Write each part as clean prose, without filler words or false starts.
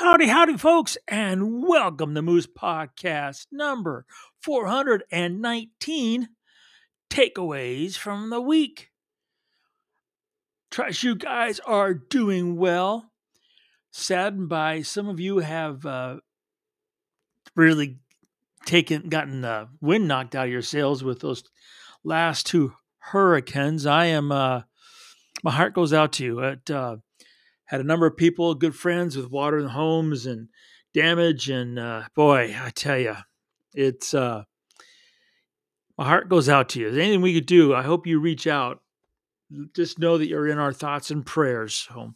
Howdy, folks, and welcome to Moose Podcast number 419 Takeaways from the Week. Trust you guys are doing well. Saddened by some of you have really gotten the wind knocked out of your sails with those last two hurricanes. My heart goes out to you. It had a number of people, good friends with water in homes and damage. And boy, I tell you, it's my heart goes out to you. Is there anything we could do? I hope you reach out. Just know that you're in our thoughts and prayers. So,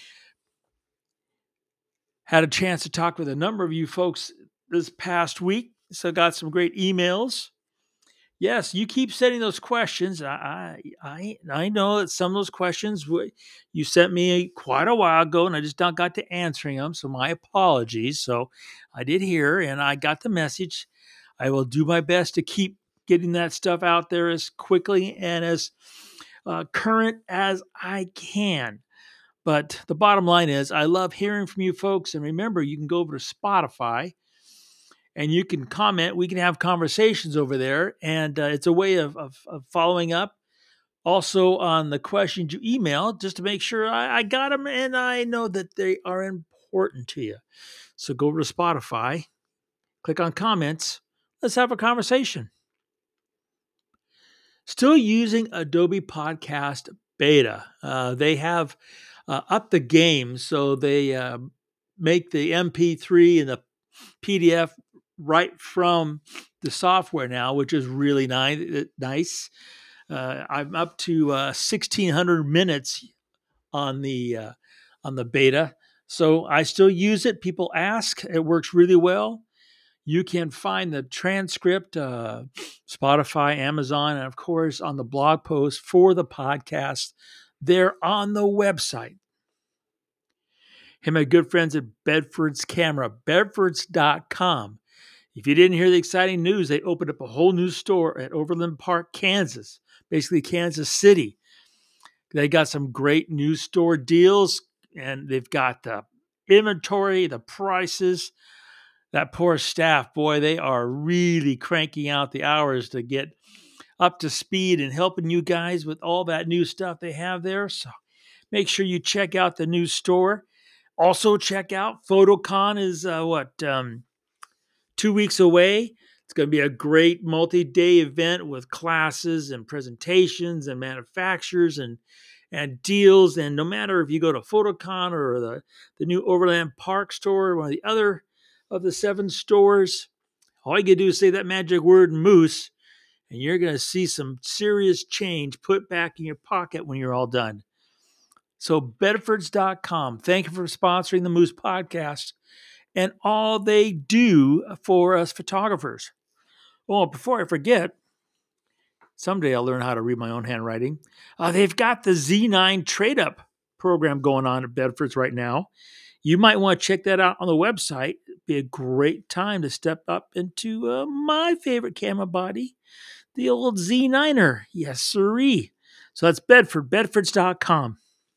had a chance to talk with a number of you folks this past week. So, got some great emails. Yes, you keep sending those questions. I know that some of those questions you sent me quite a while ago, and I just not got to answering them. So my apologies. So I did hear, and I got the message. I will do my best to keep getting that stuff out there as quickly and as current as I can. But the bottom line is, I love hearing from you folks. And remember, you can go over to Spotify and you can comment. We can have conversations over there, and it's a way of following up. Also, on the questions you email, just to make sure I got them and I know that they are important to you. So go over to Spotify, click on comments. Let's have a conversation. Still using Adobe Podcast Beta. They have upped the game, so they make the MP3 and the PDF right from the software now, which is really nice. I'm up to 1,600 minutes on the beta, so I still use it. People ask; it works really well. You can find the transcript, Spotify, Amazon, and of course on the blog post for the podcast. They're on the website. Hey, my good friends at Bedford's Camera, bedfords.com. If you didn't hear the exciting news, they opened up a whole new store at Overland Park, Kansas, basically Kansas City. They got some great new store deals, and they've got the inventory, the prices. That poor staff, boy, they are really cranking out the hours to get up to speed and helping you guys with all that new stuff they have there. So make sure you check out the new store. Also, check out PhotoCon is 2 weeks away. It's going to be a great multi-day event with classes and presentations and manufacturers and deals. And no matter if you go to PhotoCon or the new Overland Park store, one of the other of the 7 stores, all you can do is say that magic word moose, and you're going to see some serious change put back in your pocket when you're all done. So Bedfords.com, thank you for sponsoring the Moose Podcast and all they do for us photographers. Oh, before I forget, someday I'll learn how to read my own handwriting. They've got the Z9 trade-up program going on at Bedford's right now. You might want to check that out on the website. It'd be a great time to step up into my favorite camera body, the old Z9er. Yes, sirree. So that's Bedford, bedfords.com.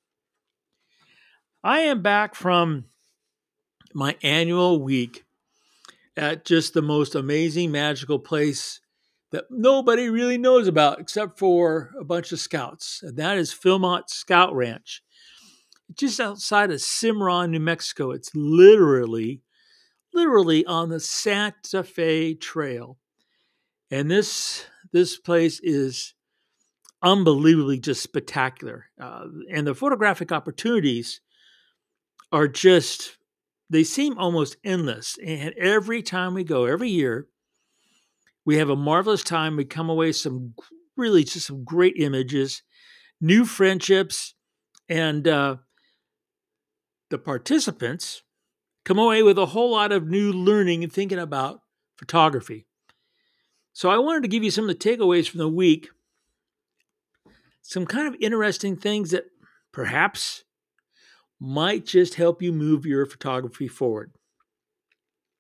I am back from my annual week at just the most amazing, magical place that nobody really knows about except for a bunch of scouts. And that is Philmont Scout Ranch. Just outside of Cimarron, New Mexico. It's literally on the Santa Fe Trail. And this place is unbelievably just spectacular. And the photographic opportunities are just, they seem almost endless. And every time we go, every year, we have a marvelous time. We come away some great images, new friendships, and the participants come away with a whole lot of new learning and thinking about photography. So I wanted to give you some of the takeaways from the week, some kind of interesting things that perhaps might just help you move your photography forward.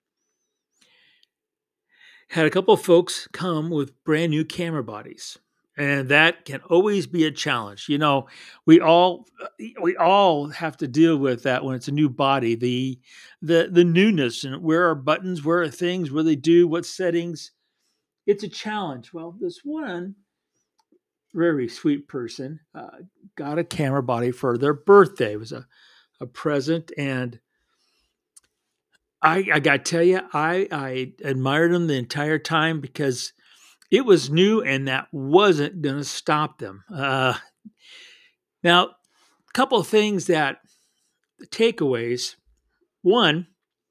Had a couple of folks come with brand new camera bodies. And that can always be a challenge. We all have to deal with that when it's a new body, the newness, and where are buttons, where are things, where they do, what settings. It's a challenge. Well, this one very sweet person got a camera body for their birthday. It was a present, and I got to tell you, I admired them the entire time because it was new, and that wasn't going to stop them. Now, a couple of things that takeaways. One,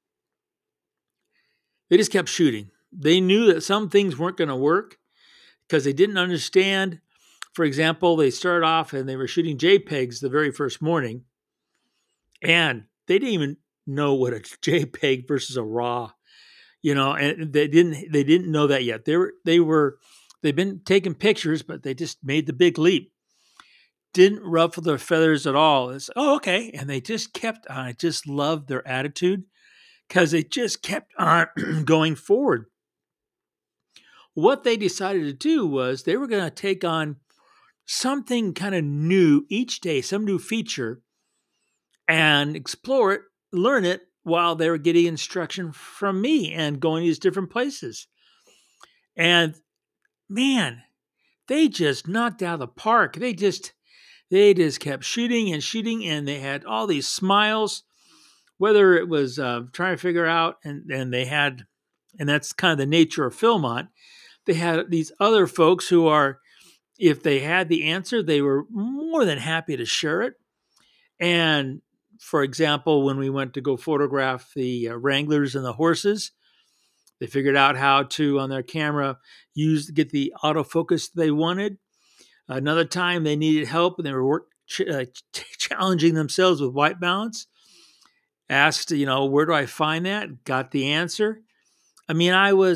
they just kept shooting. They knew that some things weren't going to work because they didn't understand. For example, they started off and they were shooting JPEGs the very first morning, and they didn't even know what a JPEG versus a RAW, and they didn't know that yet. They've been taking pictures, but they just made the big leap. Didn't ruffle their feathers at all. It's oh okay, and they just kept on. I just loved their attitude because they just kept on going forward. What they decided to do was they were going to take on something kind of new each day, some new feature, and explore it, learn it while they were getting instruction from me and going to these different places. And man, they just knocked out of the park. They just kept shooting and shooting, and they had all these smiles. Whether it was trying to figure out, and they had, and that's kind of the nature of Philmont. They had these other folks who are, if they had the answer, they were more than happy to share it. And for example, when we went to go photograph the wranglers and the horses, they figured out how to on their camera get the autofocus they wanted. Another time they needed help and they were challenging themselves with white balance. Asked, where do I find that? Got the answer. I mean,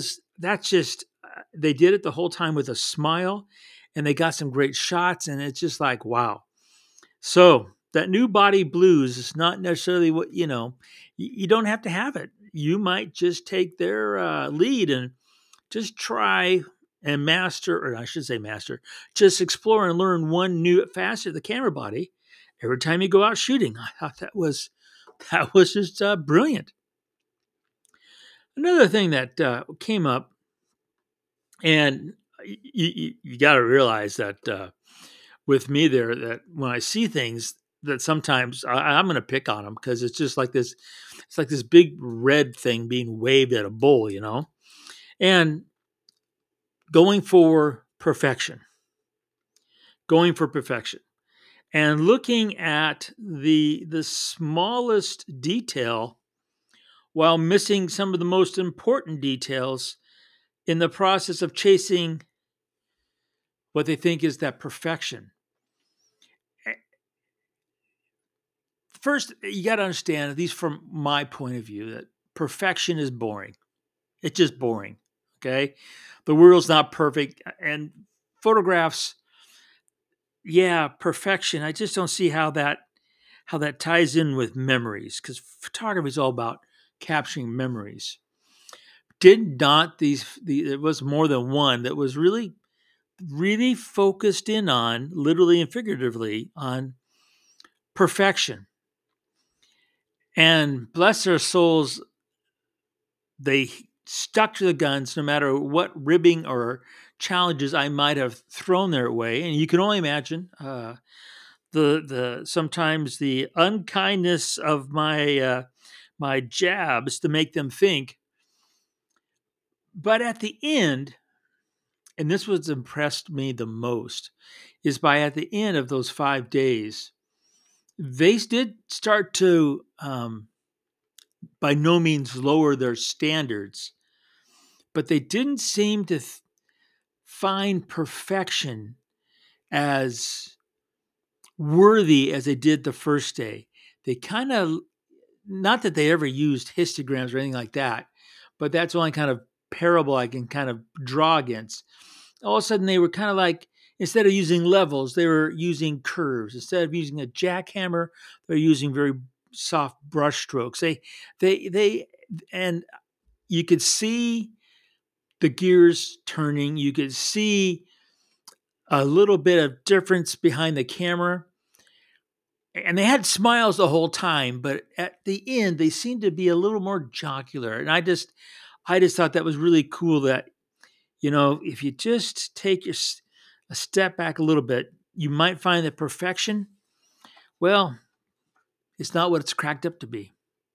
they did it the whole time with a smile, and they got some great shots, and it's just like, wow. So that new body blues is not necessarily what, you don't have to have it. You might just take their lead and just try and master, or I should say master, just explore and learn one new facet of the camera body every time you go out shooting. I thought that was just brilliant. Another thing that came up, and you got to realize that with me there, that when I see things that sometimes I'm going to pick on them because it's just like this. It's like this big red thing being waved at a bull, and going for perfection, going for perfection, and looking at the smallest detail while missing some of the most important details in the process of chasing what they think is that perfection. First, you got to understand, at least from my point of view, that perfection is boring. It's just boring. Okay. The world's not perfect. And photographs, yeah, perfection. I just don't see how that ties in with memories, because photography is all about capturing memories. Did not it was more than one that was really, really focused in on, literally and figuratively, on perfection. And bless their souls, they stuck to the guns no matter what ribbing or challenges I might have thrown their way. And you can only imagine the sometimes the unkindness of my jabs to make them think. But at the end, and this was impressed me the most, is by at the end of those 5 days, they did start to by no means lower their standards, but they didn't seem to find perfection as worthy as they did the first day. They kind of, not that they ever used histograms or anything like that, but that's the only kind of parable I can kind of draw against. All of a sudden, they were kind of like, instead of using levels, they were using curves. Instead of using a jackhammer, they're using very soft brush strokes. And you could see the gears turning. You could see a little bit of difference behind the camera. And they had smiles the whole time, but at the end they seemed to be a little more jocular. And I just thought that was really cool that, if you just take a step back a little bit, you might find that perfection, well, it's not what it's cracked up to be.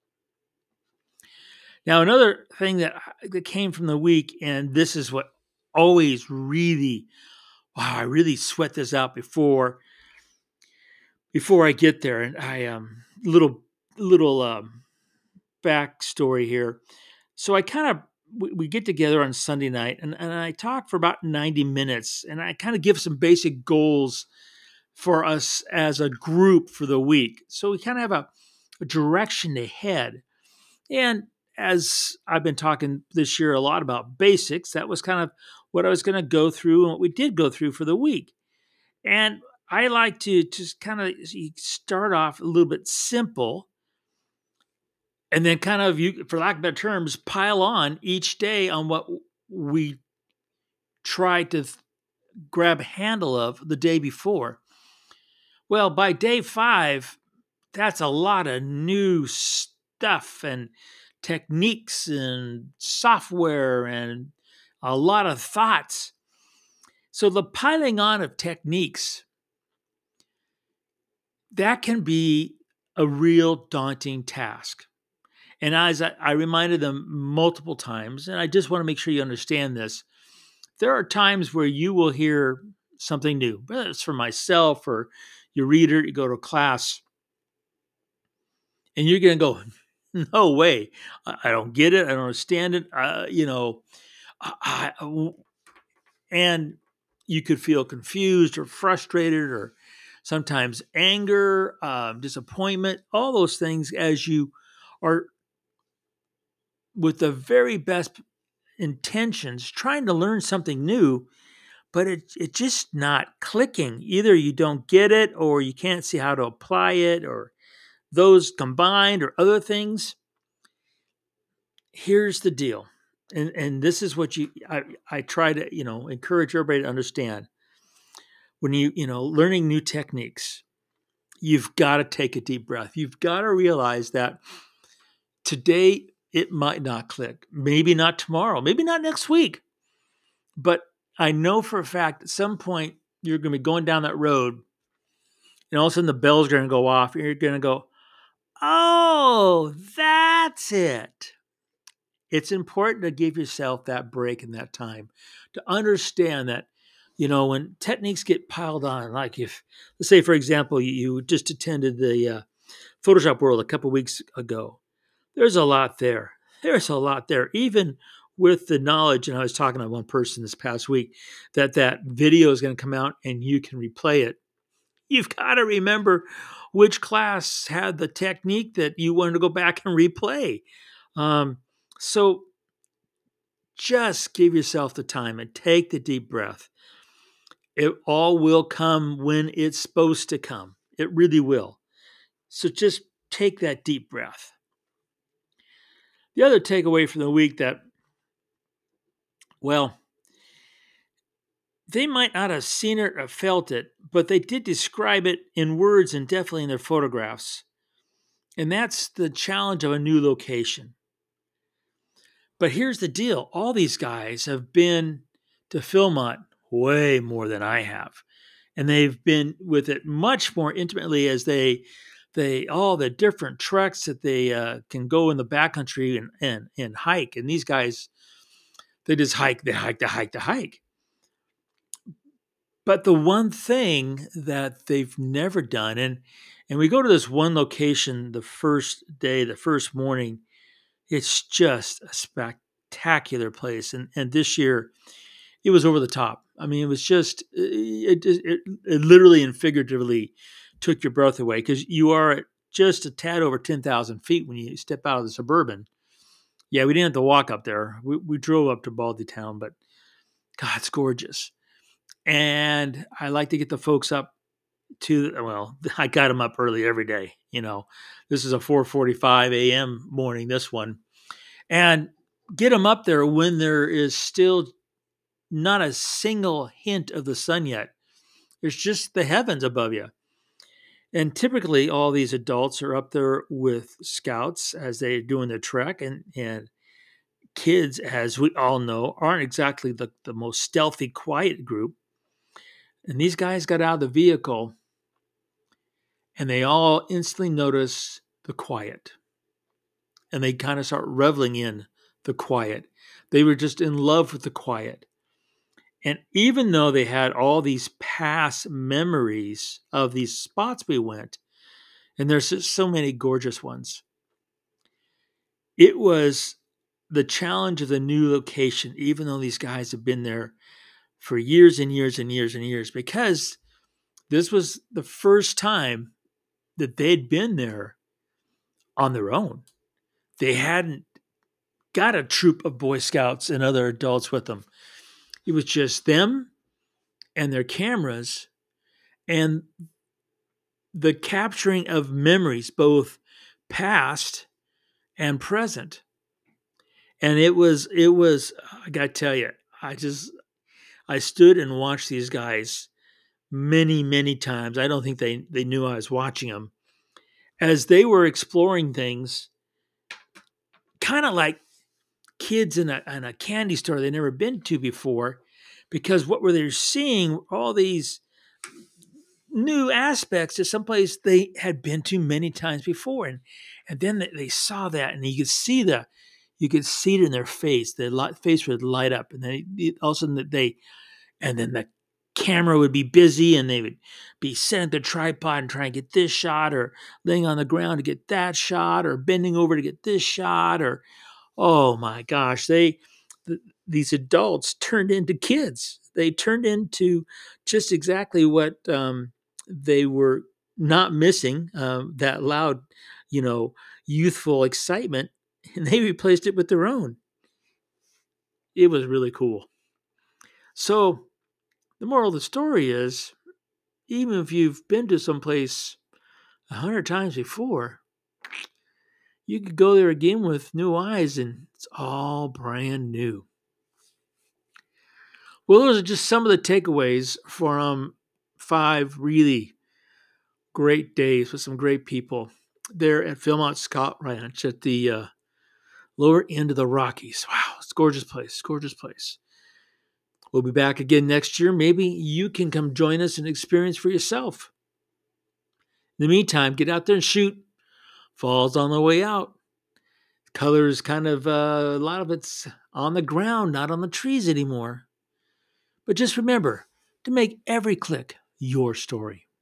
Now, another thing that came from the week, and this is what always really, wow, I really sweat this out before I get there. And I little backstory here. So I kind of we get together on Sunday night, and I talk for about 90 minutes, and I kind of give some basic goals for us as a group for the week. So we kind of have a direction to head. And as I've been talking this year a lot about basics, that was kind of what I was going to go through and what we did go through for the week. And I like to just kind of start off a little bit simple and then kind of, you, for lack of better terms, pile on each day on what we tried to grab a handle of the day before. Well, by day 5, that's a lot of new stuff and techniques and software and a lot of thoughts. So the piling on of techniques, that can be a real daunting task. And as I reminded them multiple times, and I just want to make sure you understand this, there are times where you will hear something new, whether it's for myself or your reader, you go to class, and you're going to go, no way. I don't get it. I don't understand it. And you could feel confused or frustrated or sometimes anger, disappointment, all those things as you are with the very best intentions trying to learn something new, but it's just not clicking. Either you don't get it or you can't see how to apply it or those combined or other things. Here's the deal. And this is what I try to, encourage everybody to understand. When learning new techniques, you've got to take a deep breath. You've got to realize that today it might not click. Maybe not tomorrow, maybe not next week. But I know for a fact at some point you're going to be going down that road and all of a sudden the bell's going to go off and you're going to go, oh, that's it. It's important to give yourself that break and that time to understand that, when techniques get piled on, like if, let's say, for example, you just attended the Photoshop World a couple weeks ago, there's a lot there. There's a lot there, even with the knowledge. And I was talking to one person this past week that video is going to come out and you can replay it. You've got to remember which class had the technique that you wanted to go back and replay. So just give yourself the time and take the deep breath. It all will come when it's supposed to come. It really will. So just take that deep breath. The other takeaway from the week that, well, they might not have seen it or felt it, but they did describe it in words and definitely in their photographs. And that's the challenge of a new location. But here's the deal. All these guys have been to Philmont way more than I have. And they've been with it much more intimately as they all the different treks that they can go in the backcountry and hike. And these guys, they just hike. But the one thing that they've never done, and we go to this one location the first day, the first morning, it's just a spectacular place. And this year, it was over the top. I mean, it was just, it literally and figuratively took your breath away because you are at just a tad over 10,000 feet when you step out of the Suburban. Yeah, we didn't have to walk up there. We drove up to Baldy Town, but God, it's gorgeous. And I like to get the folks up I got them up early every day. This is a 4:45 a.m. morning, this one. And get them up there when there is still not a single hint of the sun yet. It's just the heavens above you. And typically, all these adults are up there with scouts as they're doing their trek, and kids, as we all know, aren't exactly the most stealthy, quiet group. And these guys got out of the vehicle and they all instantly notice the quiet. And they kind of start reveling in the quiet. They were just in love with the quiet. And even though they had all these past memories of these spots we went, and there's just so many gorgeous ones, it was the challenge of the new location, even though these guys have been there for years and years and years and years, because this was the first time that they'd been there on their own. They hadn't got a troop of Boy Scouts and other adults with them. It was just them and their cameras and the capturing of memories, both past and present. And it was, I got to tell you, I stood and watched these guys many, many times. I don't think they knew I was watching them as they were exploring things, kind of like kids in a candy store they'd never been to before, because what were they seeing? All these new aspects to someplace they had been to many times before, and then they saw that, and you could see it in their face. The face would light up, and then all of a sudden and then the camera would be busy, and they would be setting the tripod and trying to get this shot, or laying on the ground to get that shot, or bending over to get this shot, or oh my gosh, these adults turned into kids. They turned into just exactly what they were not missing, that loud, youthful excitement, and they replaced it with their own. It was really cool. So the moral of the story is, even if you've been to someplace 100 times before, you could go there again with new eyes and it's all brand new. Well, those are just some of the takeaways from 5 really great days with some great people there at Philmont Scout Ranch at the lower end of the Rockies. Wow, it's a gorgeous place, gorgeous place. We'll be back again next year. Maybe you can come join us and experience for yourself. In the meantime, get out there and shoot. Fall's on the way out. Colors kind of, a lot of it's on the ground, not on the trees anymore. But just remember to make every click your story.